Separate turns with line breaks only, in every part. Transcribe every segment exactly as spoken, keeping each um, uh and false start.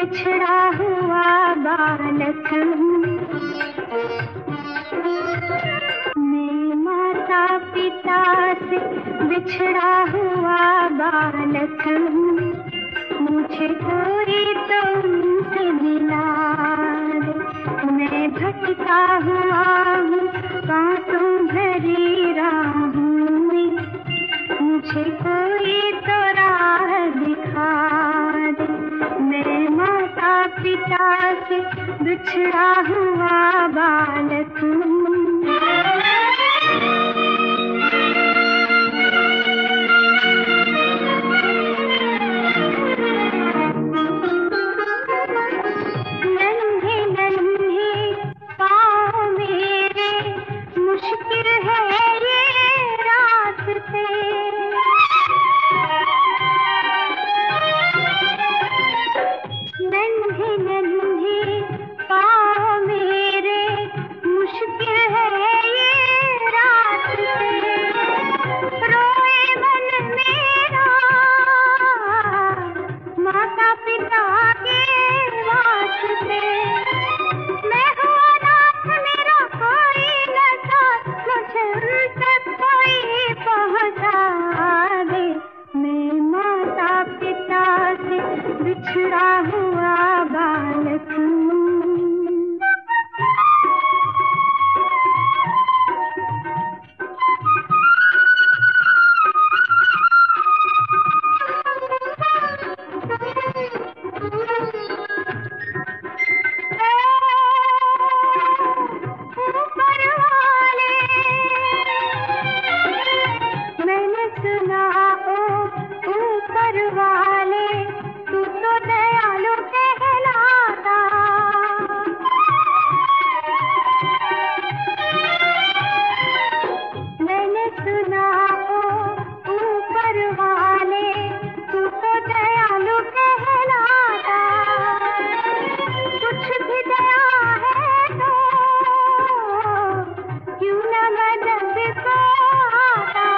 बिछड़ा हुआ बालक हूँ। मैं माता पिता से बिछड़ा हुआ बालक हूँ। मुझे कोई तो उनसे मिला दे। मैं भटका हुआ हूँ कांटों भरी राहों में। मुझे कोई तो राह दिखा दे। मैं माता पिता से बिछड़ा हुआ बालक हूँ। नन्हे नन्हे पाँव मेरे, मुश्किल है ये रास्ते। नन्हे नन्हे पाँव मेरे, मुश्किल है ये रास्ते। रोए मन मेरा माता पिता के वास्ते। मैं हूँ अनाथ, मेरा कोई न साथ, मुझे उन तक कोई पहुँचा दे। मैं माता पिता से बिछड़ा हुआ बालक हूँ। ऊपर वाले मैंने सुना, ओ ऊपर वाले तू तो दयालु कहलाता। मैंने सुना, ओ ऊपर वाले तू तो दयालु कहलाता। कुछ भी दया है तो क्यों न मदद को आता।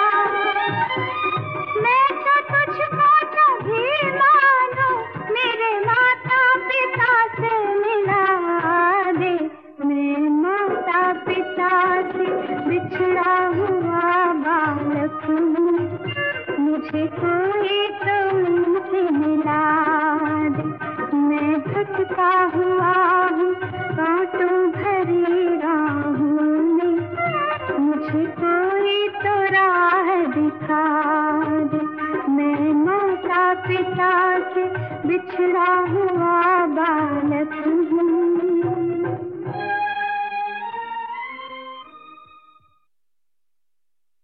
मैं तो तुझको तभी मानूं, मेरे माता पिता से मिला दे। मैं माता पिता से बिछड़ा हुआ बालक हूँ। मुझे कोई तो उनसे मिला दे। मैं भटका हुआ हूँ कांटों भरी राहों में। मुझे कोई तो राह दिखा दे। मैं माता पिता से बिछड़ा हुआ